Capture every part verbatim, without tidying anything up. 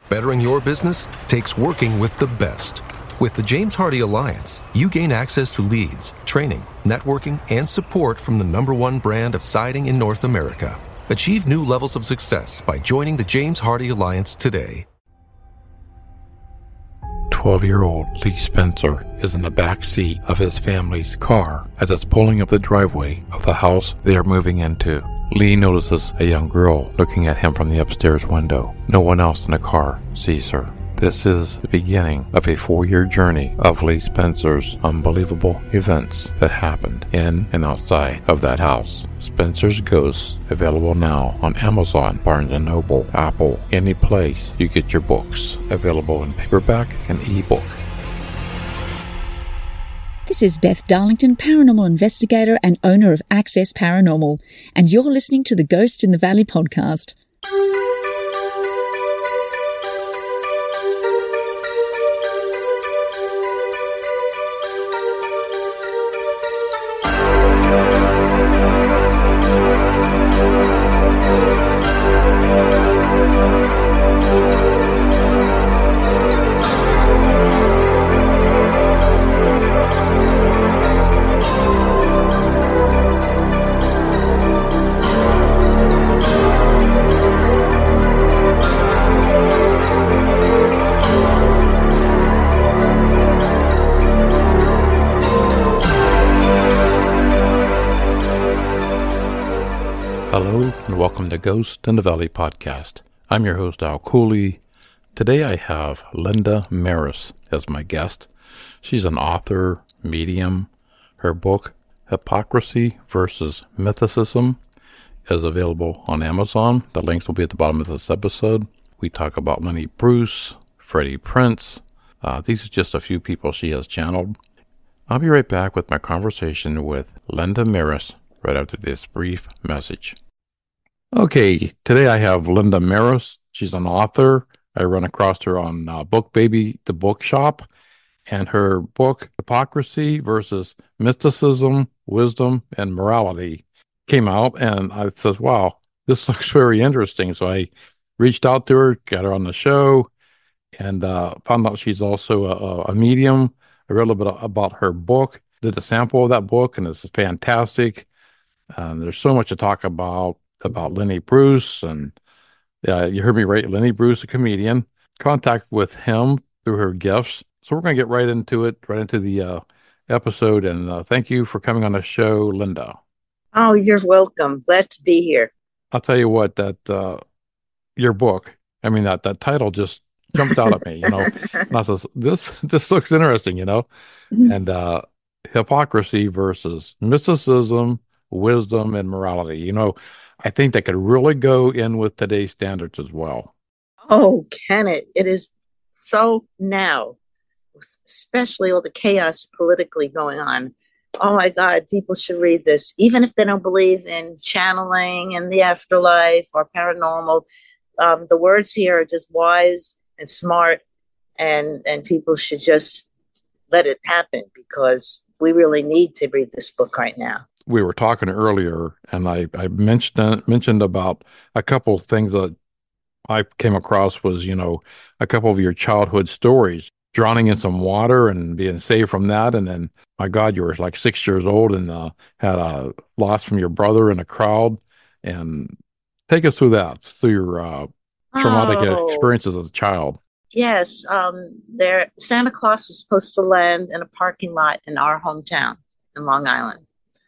Bettering your business takes working with the best. With the James Hardie Alliance, you gain access to leads, training, networking, and support from the number one brand of siding in North America. Achieve new levels of success by joining the James Hardie Alliance today. twelve-year-old Lee Spencer is in the back seat of his family's car as it's pulling up the driveway of the house they are moving into. Lee notices a young girl looking at him from the upstairs window. No one else in the car sees her. This is the beginning of a four-year journey of Lee Spencer's unbelievable events that happened in and outside of that house. Spencer's Ghost, available now on Amazon, Barnes and Noble, Apple, any place you get your books. Available in paperback and ebook. This is Beth Darlington, paranormal investigator and owner of Access Paranormal, and you're listening to the Ghost in the Valley podcast. Hello and welcome to Ghost in the Valley podcast. I'm your host, Al Cooley. Today I have Linda Maris as my guest. She's an author, medium. Her book, Hypocrisy versus Mythicism, is available on Amazon. The links will be at the bottom of this episode. We talk about Lenny Bruce, Freddie Prinze. Uh, these are just a few people she has channeled. I'll be right back with my conversation with Linda Maris right after this brief message. Okay, today I have Linda Maris. She's an author. I run across her on uh, Book Baby, the bookshop, and her book, Hypocrisy versus Mysticism, Wisdom, and Morality, came out, and I says, wow, this looks very interesting. So I reached out to her, got her on the show, and uh, found out she's also a, a medium. I read a little bit about her book, did a sample of that book, and it's fantastic. Um, there's so much to talk about. about Lenny Bruce, and uh, you heard me right, Lenny Bruce, a comedian, contact with him through her gifts. So we're going to get right into it, right into the uh, episode, and uh, thank you for coming on the show, Linda. Oh, you're welcome. Glad to be here. I'll tell you what, that uh, your book, I mean, that, that title just jumped out at me, you know, and I says, this, this looks interesting, you know, mm-hmm. and uh, hypocrisy versus mysticism, wisdom, and morality, you know, I think that could really go in with today's standards as well. Oh, can it? It is so now, especially all the chaos politically going on. Oh my God, people should read this, even if they don't believe in channeling and the afterlife or paranormal. Um, the words here are just wise and smart, and and people should just let it happen, because we really need to read this book right now. We were talking earlier, and I, I mentioned mentioned about a couple of things that I came across was, you know, a couple of your childhood stories, drowning in some water and being saved from that. And then, my God, you were like six years old and uh, had a loss from your brother in a crowd. And take us through that, through your uh, traumatic oh. experiences as a child. Yes. Um, there, Santa Claus was supposed to land in a parking lot in our hometown in Long Island.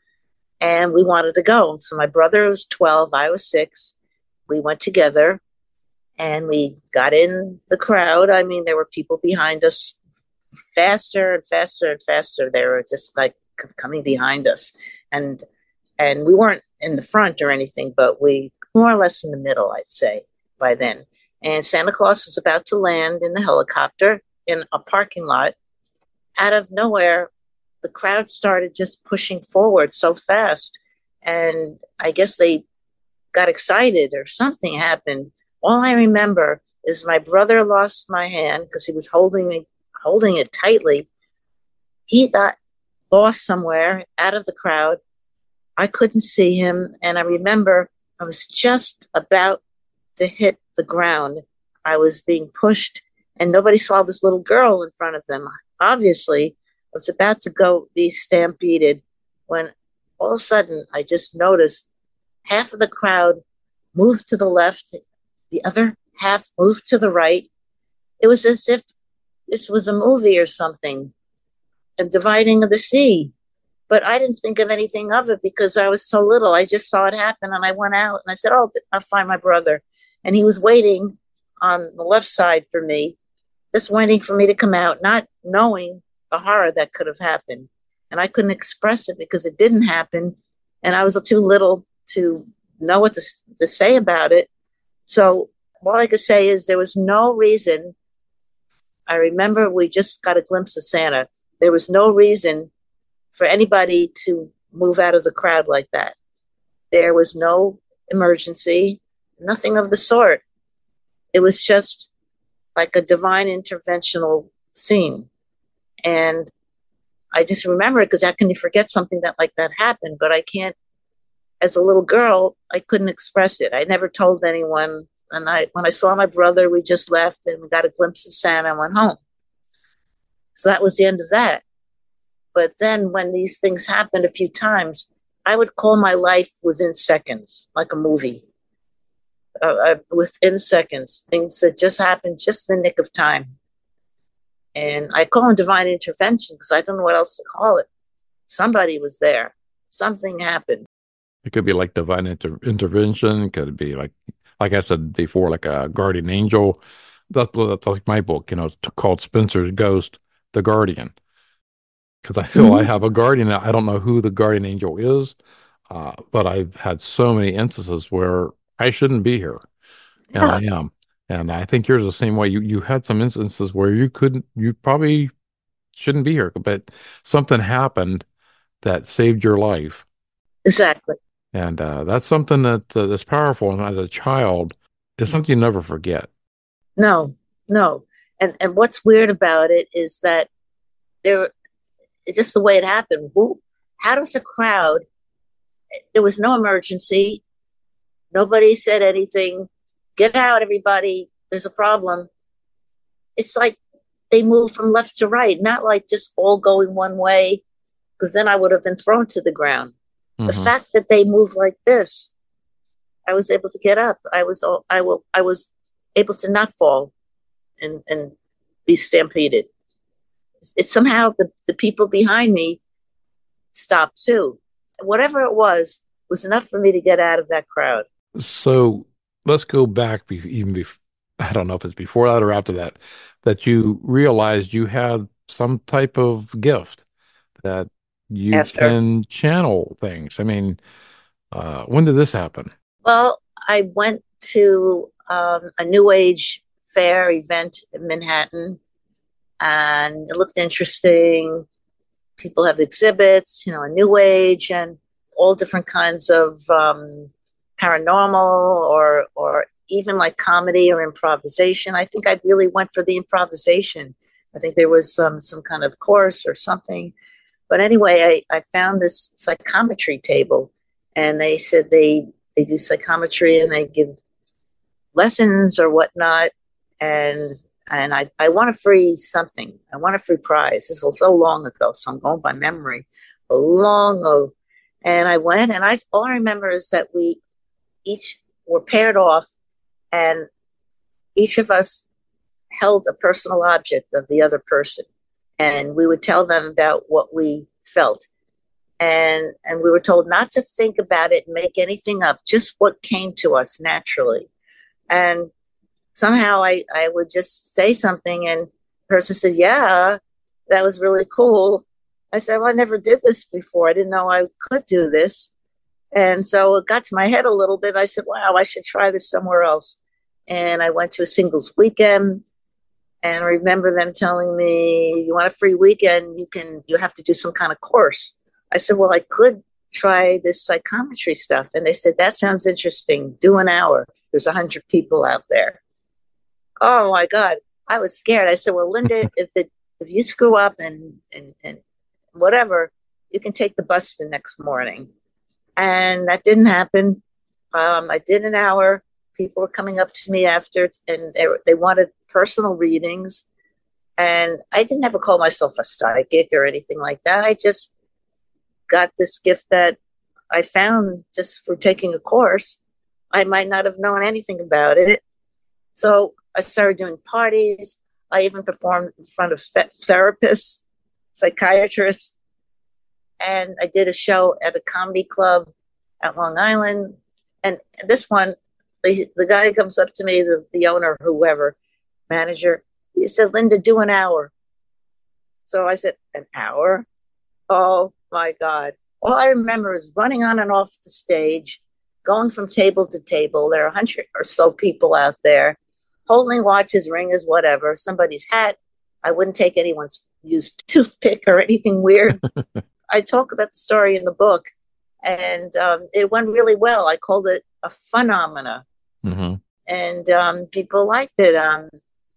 And we wanted to go. So my brother was twelve, I was six. We went together and we got in the crowd. I mean, there were people behind us faster and faster and faster. They were just like coming behind us. And and we weren't in the front or anything, but we more or less in the middle, I'd say, by then. And Santa Claus was about to land in the helicopter in a parking lot. Out of nowhere, the crowd started just pushing forward so fast. And I guess they got excited or something happened. All I remember is my brother lost my hand because he was holding me, holding it tightly. He got lost somewhere out of the crowd. I couldn't see him. And I remember I was just about to hit the ground. I was being pushed, and nobody saw this little girl in front of them. Obviously, I was about to go be stampeded when all of a sudden I just noticed half of the crowd moved to the left, the other half moved to the right. It was as if this was a movie or something, a dividing of the sea. But I didn't think of anything of it because I was so little. I just saw it happen, and I went out and I said, oh, I'll find my brother. And he was waiting on the left side for me, just waiting for me to come out, not knowing the horror that could have happened. And I couldn't express it because it didn't happen. And I was too little to know what to, to say about it. So all I could say is there was no reason. I remember we just got a glimpse of Santa. There was no reason for anybody to move out of the crowd like that. There was no emergency, nothing of the sort. It was just like a divine interventional scene. And I just remember it because how can you forget something that like that happened? But I can't, as a little girl, I couldn't express it. I never told anyone. And I, when I saw my brother, we just left and we got a glimpse of Santa and went home. So that was the end of that. But then when these things happened a few times, I would call my life within seconds, like a movie. Uh, uh, within seconds, things that just happened just in the nick of time. And I call them divine intervention because I don't know what else to call it. Somebody was there. Something happened. It could be like divine inter- intervention. It could be like, like I said before, like a guardian angel. That's, that's like my book, you know, it's called Spencer's Ghost, The Guardian. Because I feel mm-hmm. I have a guardian. I don't know who the guardian angel is, uh, but I've had so many instances where I shouldn't be here, and yeah. I am. And I think yours is the same way. You you had some instances where you couldn't, you probably shouldn't be here, but something happened that saved your life. Exactly. And uh, that's something that uh, that's powerful. And as a child, it's something you never forget. No, no. And and what's weird about it is that there. Just the way it happened. Who, how does a crowd, there was no emergency. Nobody said anything. Get out, everybody. There's a problem. It's like they moved from left to right, not like just all going one way, because then I would have been thrown to the ground. Mm-hmm. The fact that they moved like this, I was able to get up. I was I will I was able to not fall and, and be stampeded. It's somehow the, the people behind me stopped too. Whatever it was, was enough for me to get out of that crowd. So let's go back be- even before, I don't know if it's before that or after that, that you realized you had some type of gift that you after. can channel things. I mean, uh, when did this happen? Well, I went to um, a New Age fair event in Manhattan. And it looked interesting. People have exhibits, you know, a New Age and all different kinds of um, paranormal or or even like comedy or improvisation. I think I really went for the improvisation. I think there was some some kind of course or something. But anyway, I, I found this psychometry table, and they said they, they do psychometry and they give lessons or whatnot. And And I, I want a free something. I want a free prize. This was so long ago, so I'm going by memory. Long ago. And I went, and I all I remember is that we each were paired off, and each of us held a personal object of the other person. And we would tell them about what we felt. And, and we were told not to think about it and make anything up, just what came to us naturally. And somehow I, I would just say something, and the person said, yeah, that was really cool. I said, well, I never did this before. I didn't know I could do this. And so it got to my head a little bit. I said, wow, I should try this somewhere else. And I went to a singles weekend, and I remember them telling me, you want a free weekend, you can, you have to do some kind of course. I said, well, I could try this psychometry stuff. And they said, that sounds interesting. Do an hour. There's a hundred people out there. Oh my God. I was scared. I said, well, Linda, if it, if you screw up and, and, and whatever, you can take the bus the next morning. And that didn't happen. Um, I did an hour, people were coming up to me after, and they, they wanted personal readings. And I didn't ever call myself a psychic or anything like that. I just got this gift that I found just for taking a course. I might not have known anything about it. So I started doing parties. I even performed in front of therapists, psychiatrists. And I did a show at a comedy club at Long Island. And this one, the, the guy comes up to me, the, the owner, whoever, manager, he said, Linda, do an hour. So I said, an hour? Oh my God. All I remember is running on and off the stage, going from table to table. There are a hundred or so people out there, holding watches, ringers, whatever, somebody's hat. I wouldn't take anyone's used toothpick or anything weird. I talk about the story in the book, and um, it went really well. I called it a phenomena, mm-hmm. and um, people liked it. Um,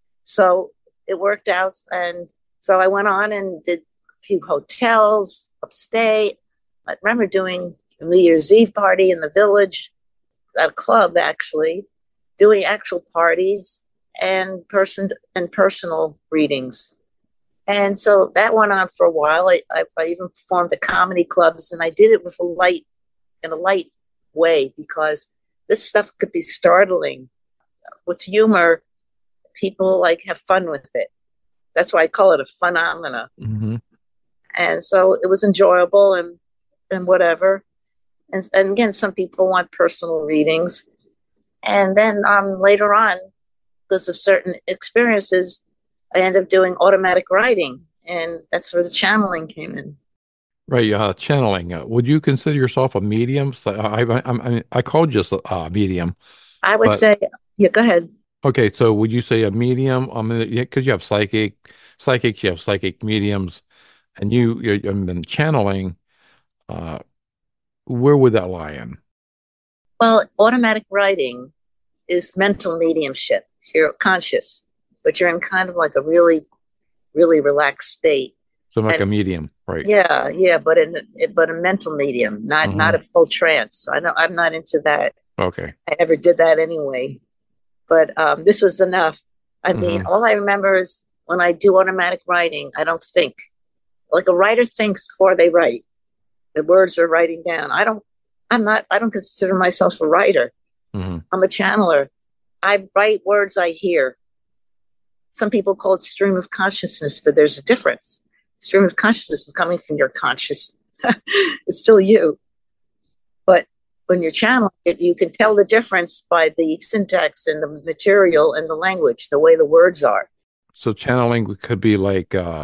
so it worked out. And so I went on and did a few hotels upstate. I remember doing a New Year's Eve party in the village, at a club actually, doing actual parties and person and personal readings. And so that went on for a while. I, I, I even performed at comedy clubs, and I did it with a light, in a light way, because this stuff could be startling. With humor, people like have fun with it. That's why I call it a phenomena. Mm-hmm. And so it was enjoyable and and whatever. And, and again, some people want personal readings. And then um, later on, because of certain experiences, I ended up doing automatic writing, and that's where the channeling came in. Right, uh, channeling. Uh, would you consider yourself a medium? So I, I, I, I called you a uh, medium. I would but, say, yeah, go ahead. Okay, so would you say a medium? I mean, because you have psychic, psychics, you have psychic mediums, and you, you've been channeling. Uh, where would that lie in? Well, automatic writing is mental mediumship. You're conscious, but you're in kind of like a really, really relaxed state. So like and, a medium, right? Yeah, yeah, but in but a mental medium, not mm-hmm. not a full trance. I know I'm not into that. Okay. I never did that anyway. But um, this was enough. I mm-hmm. mean, all I remember is when I do automatic writing, I don't think. Like a writer thinks before they write. The words are writing down. I don't. I'm not. I don't consider myself a writer. Mm-hmm. I'm a channeler. I write words I hear. Some people call it stream of consciousness, but there's a difference. Stream of consciousness is coming from your conscious. It's still you. But when you're channeling it, you can tell the difference by the syntax and the material and the language, the way the words are. So channeling could be like, uh,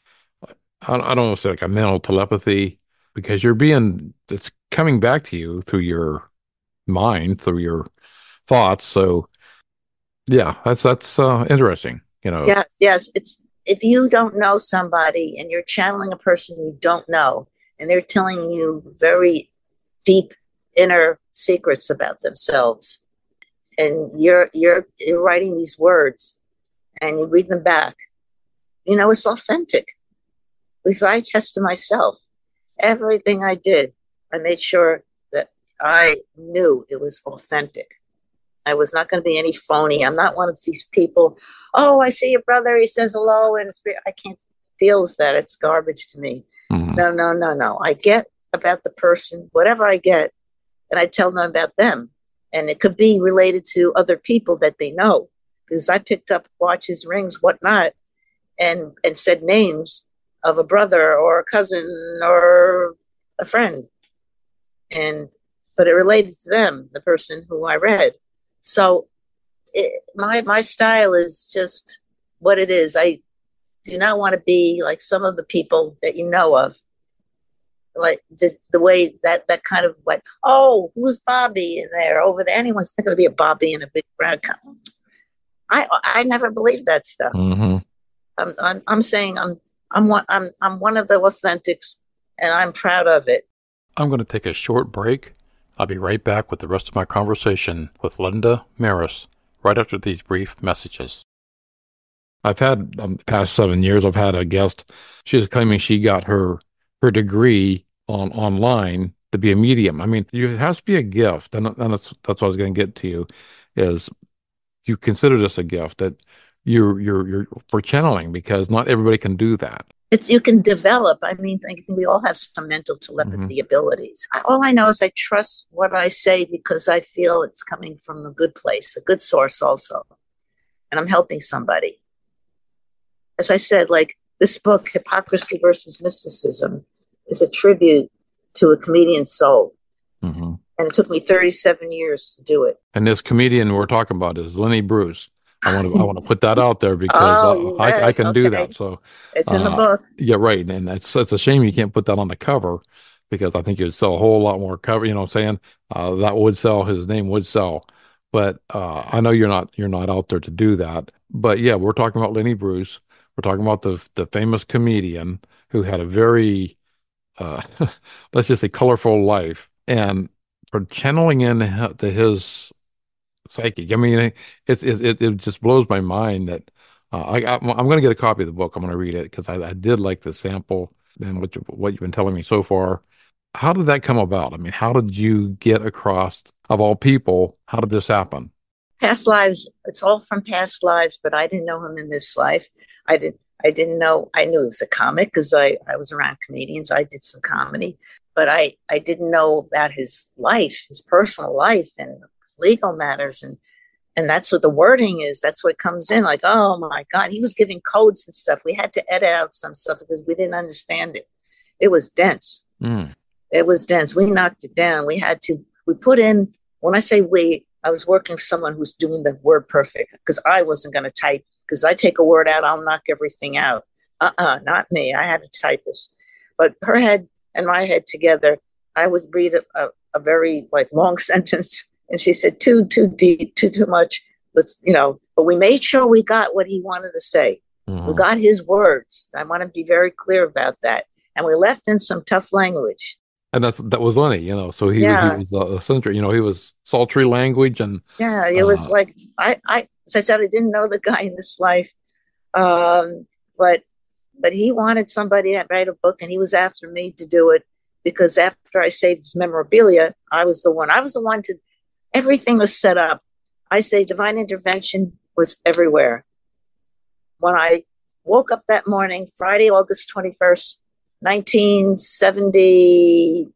I don't know, say like a mental telepathy, because you're being, it's coming back to you through your mind, through your thoughts. So yeah, that's, that's uh, interesting. You know. Yes, yes. It's if you don't know somebody and you're channeling a person you don't know, and they're telling you very deep inner secrets about themselves, and you're you're, you're writing these words, and you read them back. You know, it's authentic. Because I tested myself. Everything I did, I made sure that I knew it was authentic. I was not going to be any phony. I'm not one of these people, oh, I see your brother, he says hello, and it's, I can't deal with that. It's garbage to me. Mm-hmm. No, no, no, no. I get about the person, whatever I get, and I tell them about them. And it could be related to other people that they know, because I picked up watches, rings, whatnot, and, and said names of a brother or a cousin or a friend. And but it related to them, the person who I read. So it, my my style is just what it is. I do not want to be like some of the people that you know of, like just the way that that kind of like, oh, who's Bobby in there over there? Anyone's not going to be a Bobby in a big brown coat. I I never believed that stuff. Mm-hmm. I'm, I'm I'm saying I'm I'm one I'm I'm one of the authentics, and I'm proud of it. I'm going to take a short break. I'll be right back with the rest of my conversation with Linda Maris right after these brief messages. I've had, um, the past seven years, I've had a guest. She's claiming she got her her degree on online to be a medium. I mean, it has to be a gift, and, and that's, that's what I was going to get to you. is you consider this a gift that you're you're you're for channeling, because not everybody can do that. It's you can develop. I mean, I think we all have some mental telepathy mm-hmm. abilities. I, all I know is I trust what I say because I feel it's coming from a good place, a good source also. And I'm helping somebody. As I said, like this book, Hypocrisy versus Mysticism, is a tribute to a comedian's soul. Mm-hmm. And it took me thirty-seven years to do it. And this comedian we're talking about is Lenny Bruce. I want to I want to put that out there because oh, uh, I, I can okay. do that. So it's in uh, the book. Yeah, right. And it's it's a shame you can't put that on the cover, because I think you'd sell a whole lot more cover. You know what I'm saying? Uh, that would sell. His name would sell. But uh, I know you're not you're not out there to do that. But yeah, we're talking about Lenny Bruce. We're talking about the the famous comedian who had a very uh, let's just say colorful life, and for channeling in to his psychic. I mean, it it it just blows my mind that uh, I, I I'm going to get a copy of the book. I'm going to read it because I, I did like the sample and what you, what you've been telling me so far. How did that come about? I mean, how did you get across, of all people, how did this happen? Past lives. It's all from past lives, but I didn't know him in this life. I didn't. I didn't know. I knew he was a comic because I I was around comedians. I did some comedy, but I I didn't know about his life, his personal life, and legal matters, and and that's what the wording is. That's what comes in, like, oh my God, he was giving codes and stuff. We had to edit out some stuff because we didn't understand it. It was dense. Mm. It was dense. We knocked it down. We had to, we put in, when I say we, I was working with someone who's doing the word perfect because I wasn't going to type, because I take a word out, I'll knock everything out. Uh-uh, not me. I had to type this. But her head and my head together, I would read a, a, a very like long sentence. And she said, too, too deep, too, too much. Let's, you know, but we made sure we got what he wanted to say. Mm-hmm. We got his words. I want to be very clear about that. And we left in some tough language. And that's, that was Lenny, you know, so he, yeah. he was a eccentric, you know, he was sultry language. And yeah, it uh, was like, I, I, as I said, I didn't know the guy in this life. Um, but, but he wanted somebody to write a book, and he was after me to do it, because after I saved his memorabilia, I was the one, I was the one to, everything was set up. I say divine intervention was everywhere. When I woke up that morning, Friday, August twenty-first, nineteen seventy,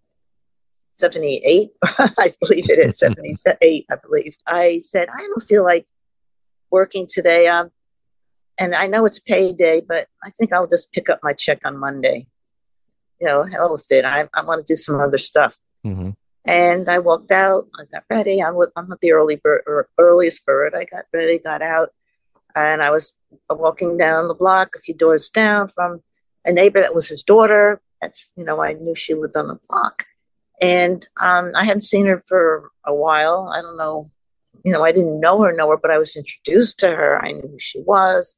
seventy-eight, I believe it is, seventy-eight, I believe. I said, I don't feel like working today. Um, and I know it's payday, but I think I'll just pick up my check on Monday. You know, hell with it. I, I want to do some other stuff. Mm-hmm. And I walked out. I got ready. I'm with, I'm with the early bird, or earliest bird. I got ready, got out, and I was walking down the block, a few doors down from a neighbor that was his daughter. That's, you know, I knew she lived on the block, and um, I hadn't seen her for a while. I don't know, you know, I didn't know her, know her, but I was introduced to her. I knew who she was.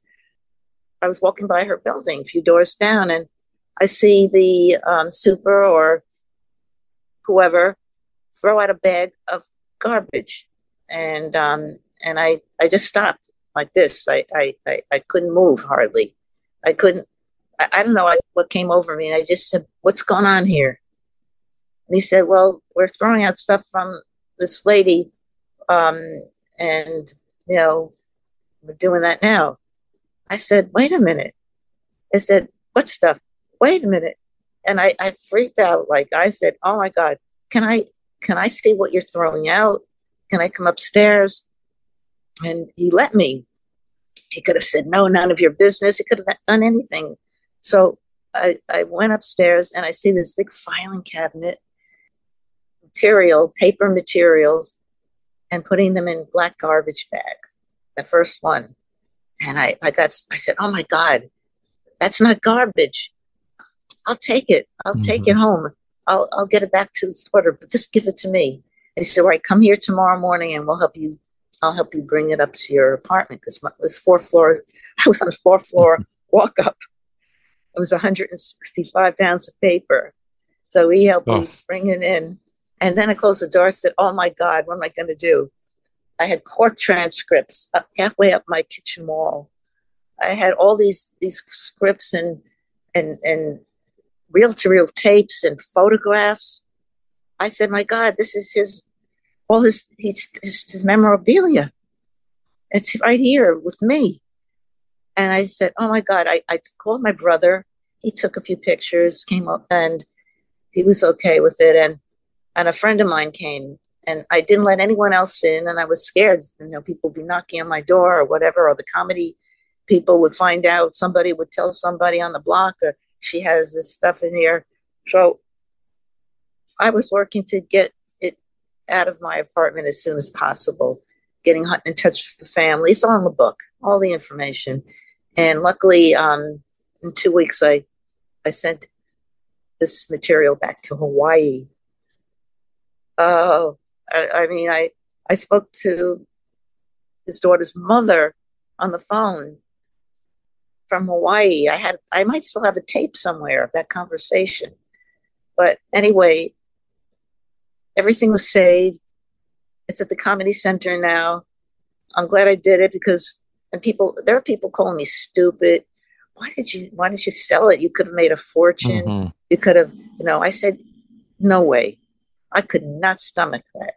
I was walking by her building, a few doors down, and I see the um, super or whoever throw out a bag of garbage. And um, and I, I just stopped like this. I, I, I, I couldn't move hardly. I couldn't, I, I don't know I, what came over me. And I just said, what's going on here? And he said, well, we're throwing out stuff from this lady. Um, and, you know, we're doing that now. I said, wait a minute. I said, what stuff? Wait a minute. And I, I freaked out. Like I said, oh my God, can I, Can I see what you're throwing out? Can I come upstairs? And he let me. He could have said, no, none of your business. He could have done anything. So I, I went upstairs, and I see this big filing cabinet, material, paper materials, and putting them in black garbage bag, the first one. And I, I got, I said, oh my God, that's not garbage. I'll take it. I'll mm-hmm. take it home. I'll I'll get it back to the sorter, but just give it to me. And he said, all right, come here tomorrow morning and we'll help you. I'll help you bring it up to your apartment, because it was fourth floor. I was on the fourth floor walk up. It was one hundred sixty-five pounds of paper. So he helped oh. me bring it in. And then I closed the door and said, oh my God, what am I going to do? I had court transcripts up halfway up my kitchen wall. I had all these these scripts and and and reel-to-reel tapes and photographs. I said, my God, this is his all his, his, his, his memorabilia. It's right here with me. And I said, oh my God, I, I called my brother. He took a few pictures, came up, and he was okay with it. And, and a friend of mine came, and I didn't let anyone else in. And I was scared, you know, people would be knocking on my door or whatever, or the comedy people would find out, somebody would tell somebody on the block, or she has this stuff in here. So I was working to get it out of my apartment as soon as possible, getting in touch with the family. It's all in the book, all the information. And luckily, um, in two weeks, I, I sent this material back to Hawaii. Oh, I, I mean, I, I spoke to his daughter's mother on the phone from Hawaii. I had, I might still have a tape somewhere of that conversation. But anyway, everything was saved. It's at the Comedy Center now. I'm glad I did it because, and people, there are people calling me stupid. Why did you, why did you sell it? You could have made a fortune. Mm-hmm. You could have, you know, I said, no way. I could not stomach that.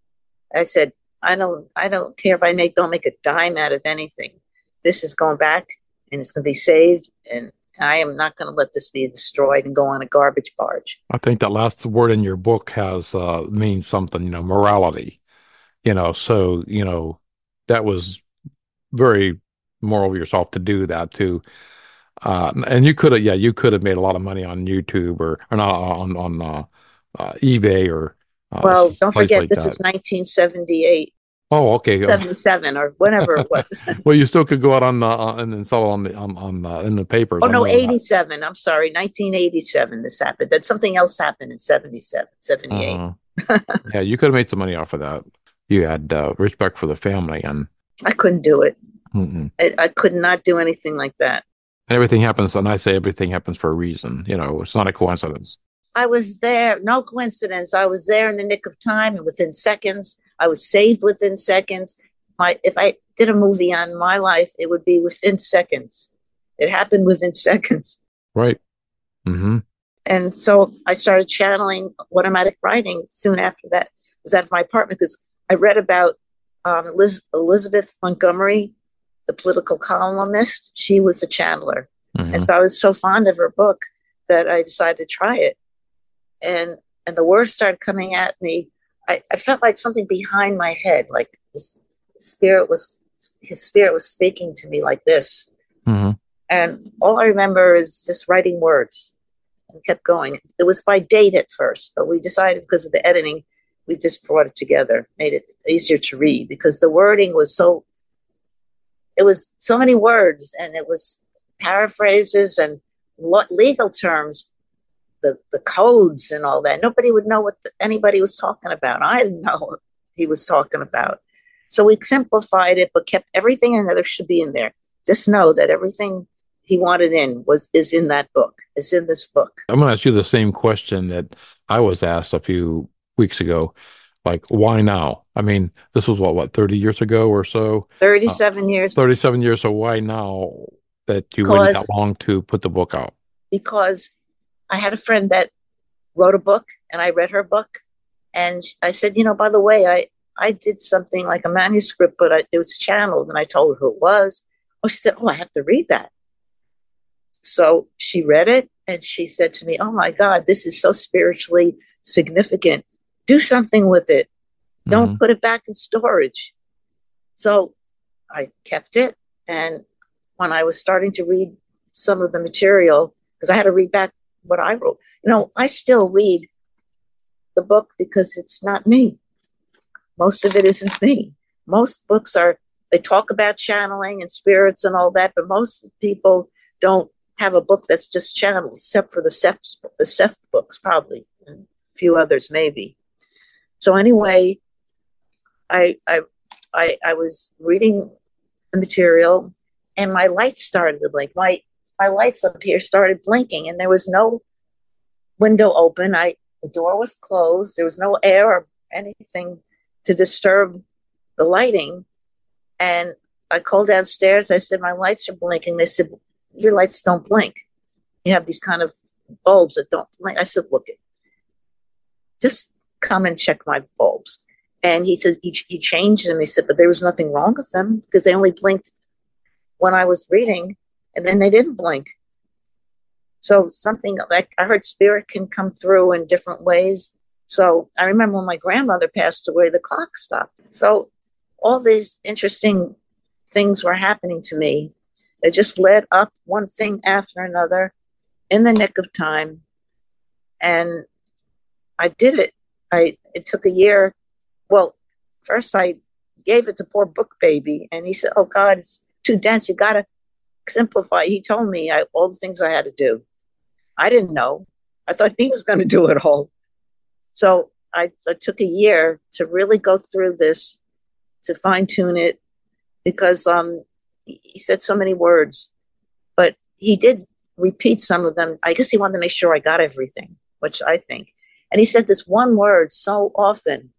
I said, I don't, I don't care if I make, don't make a dime out of anything. This is going back and it's going to be saved. And I am not going to let this be destroyed and go on a garbage barge. I think that last word in your book has, uh, means something, you know, morality, you know, so, you know, that was very moral of yourself to do that too. Uh, and you could have, yeah, you could have made a lot of money on YouTube or, or not on, on, uh, uh, eBay or, uh, well, don't forget, like this that. is nineteen seventy-eight. Oh, okay. seventy-seven or whatever it was. Well, you still could go out on, uh, and then sell it on the, on, on, uh, in the papers. Oh, no, eighty-seven. I'm sorry. nineteen eighty-seven, this happened. Then something else happened in seventy-seven, seventy-eight. Uh-huh. Yeah, you could have made some money off of that. You had uh, respect for the family, and I couldn't do it. Mm-mm. I, I could not do anything like that. And everything happens, and I say everything happens for a reason. You know, it's not a coincidence. I was there. No coincidence. I was there in the nick of time, and within seconds, I was saved within seconds. My, if I did a movie on my life, it would be within seconds. It happened within seconds. Right. Mm-hmm. And so I started channeling automatic writing soon after that. I was out of my apartment because I read about um, Liz, Elizabeth Montgomery, the political columnist. She was a channeler. Mm-hmm. And so I was so fond of her book that I decided to try it. And and the words started coming at me. I, I felt like something behind my head, like his spirit was, his spirit was speaking to me like this. Mm-hmm. And all I remember is just writing words and kept going. It was by date at first, but we decided because of the editing, we just brought it together, made it easier to read because the wording was so, it was so many words and it was paraphrases and lo- legal terms, the, the codes and all that. Nobody would know what the, anybody was talking about. I didn't know what he was talking about. So we simplified it, but kept everything in there should be in there. Just know that everything he wanted in was is in that book, is in this book. I'm going to ask you the same question that I was asked a few weeks ago. Like, why now? I mean, this was what, what, thirty years ago or so? thirty-seven uh, years. thirty-seven years. So why now that you because, waited that long to put the book out? Because I had a friend that wrote a book and I read her book. And I said, you know, by the way, I, I did something like a manuscript, but I, it was channeled. And I told her who it was. Oh, she said, oh, I have to read that. So she read it and she said to me, oh my God, this is so spiritually significant. Do something with it. Don't mm-hmm. put it back in storage. So I kept it. And when I was starting to read some of the material, because I had to read back what I wrote, you know, I still read the book because it's not me. Most of it isn't me. Most books are, they talk about channeling and spirits and all that, but most people don't have a book that's just channeled, except for the Seth, the Seth books, probably, and a few others, maybe. So anyway, I, I, I, I was reading the material, and my lights started to blink. My, my lights up here started blinking, and there was no window open. I, the door was closed. There was no air or anything to disturb the lighting. And I called downstairs. I said, my lights are blinking. They said, your lights don't blink. You have these kind of bulbs that don't blink. I said, look, it, just come and check my bulbs. And he said he, he changed them. He said, but there was nothing wrong with them because they only blinked when I was reading, and then they didn't blink. So something like I heard spirit can come through in different ways. So I remember when my grandmother passed away, the clock stopped. So all these interesting things were happening to me. They just led up one thing after another in the nick of time. And I did it. I it took a year. Well, first I gave it to poor Book Baby, and he said, oh God, it's too dense. You got to simplify. He told me I, all the things I had to do. I didn't know. I thought he was going to do it all. So I, I took a year to really go through this, to fine tune it, because um, he said so many words, but he did repeat some of them. I guess he wanted to make sure I got everything, which I think. And he said this one word so often,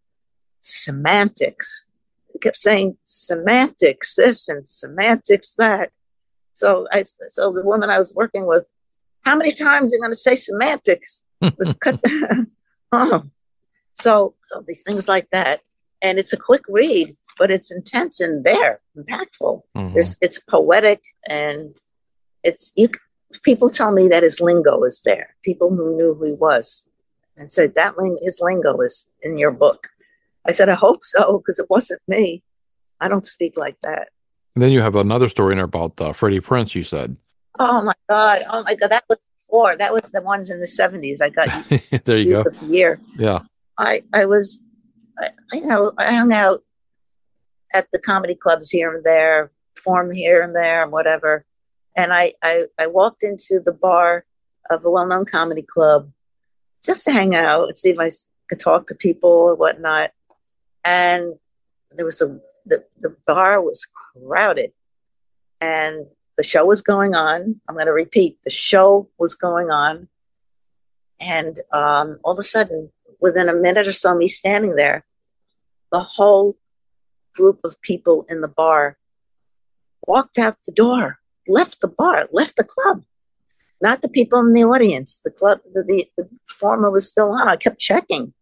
semantics. He kept saying semantics this and semantics that. So I, so the woman I was working with, how many times are you going to say semantics? Let's cut that. Oh, so so these things like that, and it's a quick read, but it's intense and there, impactful. Mm-hmm. There's, it's poetic, and it's you, people tell me that his lingo is there. People who knew who he was, and said that ling, his lingo is in your book. I said I hope so because it wasn't me. I don't speak like that. And then you have another story in there about uh, Freddie Prinze. You said, "Oh my God, oh my God, that was before. That was the ones in the seventies. I got there you go. Of the year. Yeah, I I was, I, you know, I hung out at the comedy clubs here and there, performed here and there, and whatever. And I I, I walked into the bar of a well-known comedy club just to hang out and see if I could talk to people or whatnot. And there was a the the bar was crowded, and the show was going on. I'm going to repeat, the show was going on. And um, all of a sudden, within a minute or so, me standing there, the whole group of people in the bar walked out the door, left the bar, left the club. Not the people in the audience. The club, the, the, the performer was still on. I kept checking.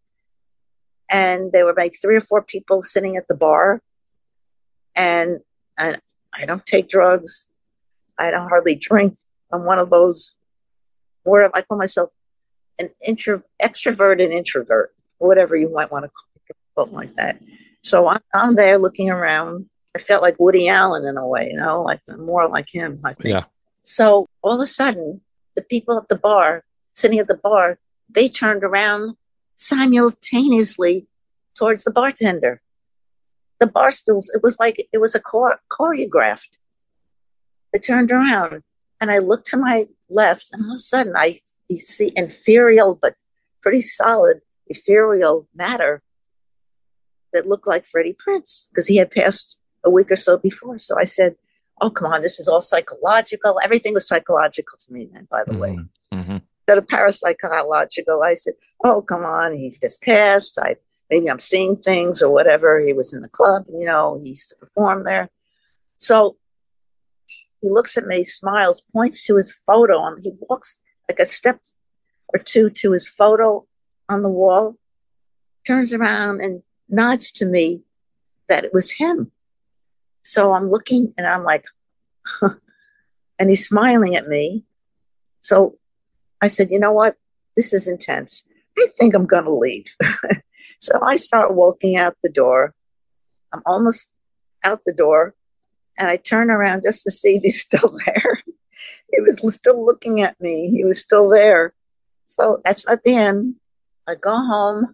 And there were like three or four people sitting at the bar. And, and I don't take drugs. I don't hardly drink. I'm one of those, more I call myself an intro, extroverted introvert, whatever you might want to call it like that. So I'm, I'm there looking around. I felt like Woody Allen in a way, you know, like more like him, I think. Yeah. So all of a sudden, the people at the bar, sitting at the bar, they turned around simultaneously towards the bartender. The bar stools, it was like, it was a chore- choreographed. They turned around, and I looked to my left, and all of a sudden I you see ethereal, but pretty solid ethereal matter that looked like Freddie Prinze, because he had passed a week or so before. So I said, oh, come on, this is all psychological. Everything was psychological to me then, by the mm-hmm. way. Mm-hmm. Instead of parapsychological, I said, oh, come on, he just passed. I maybe I'm seeing things or whatever. He was in the club, you know, he used to perform there. So he looks at me, smiles, points to his photo. On, he walks like a step or two to his photo on the wall, turns around and nods to me that it was him. So I'm looking and I'm like, huh. And he's smiling at me. So I said, you know what? This is intense. I think I'm going to leave. So I start walking out the door. I'm almost out the door. And I turn around just to see if he's still there. He was still looking at me. He was still there. So that's not the end. I go home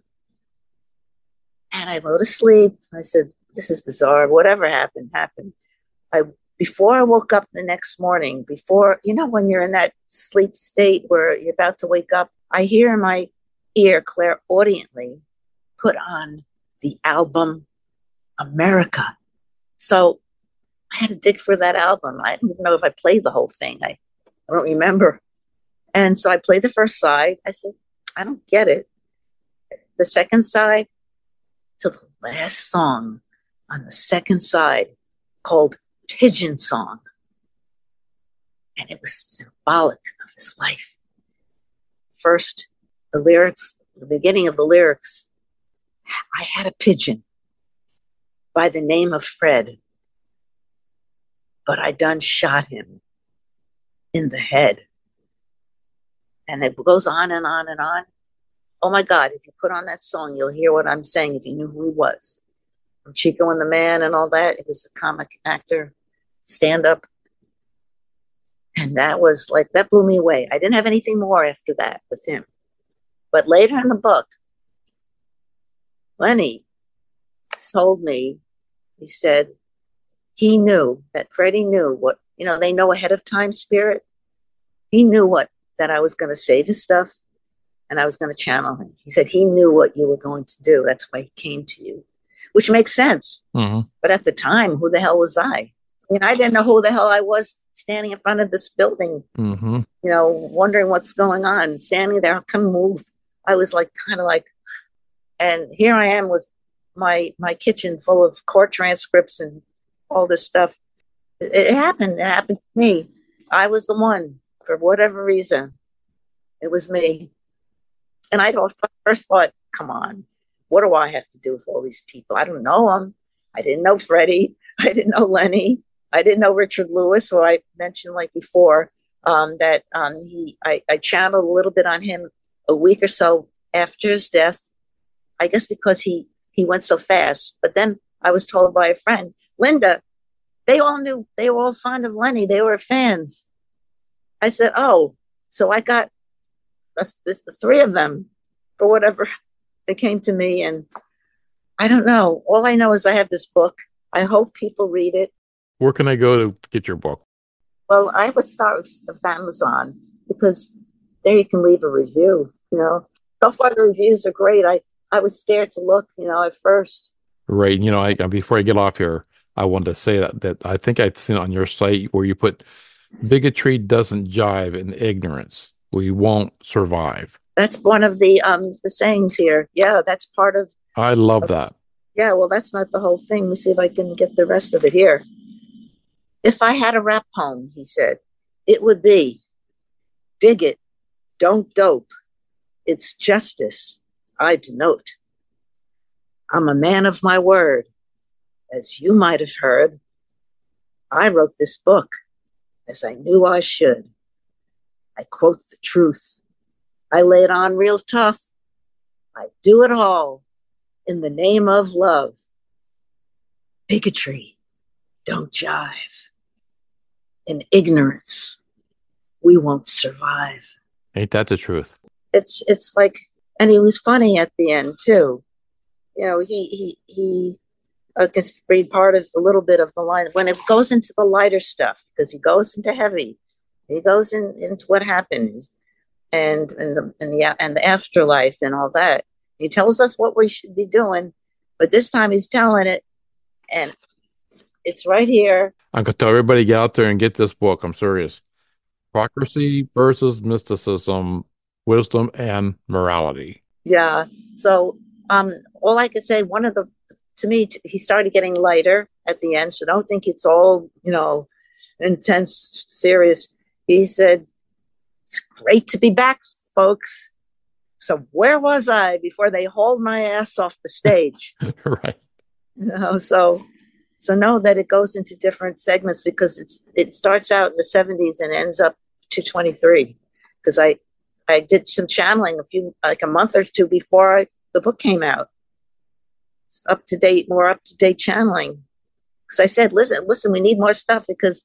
and I go to sleep. I said, this is bizarre. Whatever happened, happened. I Before I woke up the next morning, before, you know, when you're in that sleep state where you're about to wake up, I hear in my ear clairaudiently, put on the album America. So I had to dig for that album. I don't even know if I played the whole thing. I, I don't remember. And so I played the first side. I said, I don't get it. The second side, to the last song on the second side, called Pigeon Song. And it was symbolic of his life. First, the lyrics, the beginning of the lyrics, I had a pigeon by the name of Fred, but I done shot him in the head. And it goes on and on and on. Oh my God, if you put on that song, you'll hear what I'm saying if you knew who he was. From Chico and the Man and all that. He was a comic actor, stand-up. And that was like, that blew me away. I didn't have anything more after that with him. But later in the book, Lenny told me, he said, he knew that Freddie knew what, you know, they know ahead of time spirit. He knew what, that I was going to save his stuff and I was going to channel him. He said he knew what you were going to do. That's why he came to you, which makes sense. Mm-hmm. But at the time, who the hell was I? I mean, I didn't know who the hell I was standing in front of this building, mm-hmm. you know, wondering what's going on, standing there, come move. I was like, kind of like, and here I am with my, my kitchen full of court transcripts and all this stuff. It, it happened. It happened to me. I was the one. For whatever reason, it was me. And I first thought, come on, what do I have to do with all these people? I don't know them. I didn't know Freddie. I didn't know Lenny. I didn't know Richard Lewis, who I mentioned like before, um, that um, he. I, I channeled a little bit on him a week or so after his death, I guess because he, he went so fast. But then I was told by a friend, Linda, they all knew, they were all fond of Lenny. They were fans. I said, oh, so I got the, the, the three of them for whatever. They came to me and I don't know. All I know is I have this book. I hope people read it. Where can I go to get your book? Well, I would start with Amazon because there you can leave a review, you know. So far the reviews are great. I, I was scared to look, you know, at first. Right. You know, I, before I get off here, I wanted to say that, that I think I'd seen on your site where you put bigotry doesn't jive in ignorance. We won't survive. That's one of the um the sayings here. Yeah, that's part of. I love of, that. Yeah, well, that's not the whole thing. Let me see if I can get the rest of it here. If I had a rap poem, he said, it would be, dig it, don't dope. It's justice I denote. I'm a man of my word. As you might have heard, I wrote this book as I knew I should. I quote the truth. I lay it on real tough. I do it all in the name of love. Bigotry don't jive. In ignorance, we won't survive. Ain't that the truth? It's it's like, and he was funny at the end too. You know, he he he. I guess read part of a little bit of the line when it goes into the lighter stuff, because he goes into heavy, he goes in into what happens, and and the and the and the afterlife and all that. He tells us what we should be doing, but this time he's telling it, and it's right here. I'm gonna tell everybody get out there and get this book. I'm serious. Hypocrisy versus Mysticism, Wisdom and Morality. Yeah. So um, all I could say, one of the to me, he started getting lighter at the end. So don't think it's all, you know, intense, serious. He said, it's great to be back, folks. So where was I before they hauled my ass off the stage? Right. You know, so so know that it goes into different segments because it's it starts out in the seventies and ends up to twenty-three. Because I, I did some channeling a few, like a month or two before I, the book came out. Up to date, more up to date channeling. Because I said, listen, listen, we need more stuff because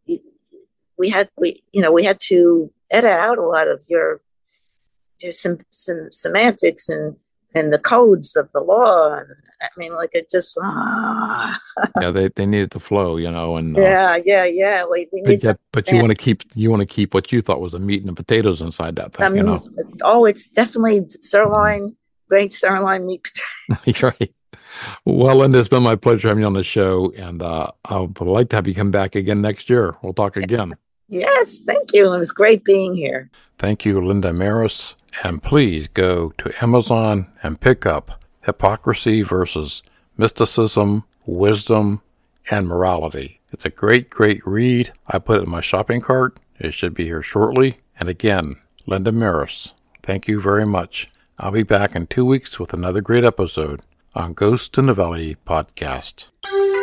we had, we, you know, we had to edit out a lot of your, your some, some semantics and and the codes of the law. And I mean, like it just. Ah. Yeah, they they needed to flow, you know, and uh, yeah, yeah, yeah. We, we need. But, but you want to keep you want to keep what you thought was the meat and the potatoes inside that thing, I mean, you know. Oh, it's definitely sirloin, mm. great sirloin meat potato. Right. Well, Linda, it's been my pleasure having you on the show, and uh, I would like to have you come back again next year. We'll talk again. Yes, thank you. It was great being here. Thank you, Linda Maris. And please go to Amazon and pick up Hypocrisy versus Mysticism, Wisdom, and Morality. It's a great, great read. I put it in my shopping cart. It should be here shortly. And again, Linda Maris, thank you very much. I'll be back in two weeks with another great episode on Ghost in the Valley podcast.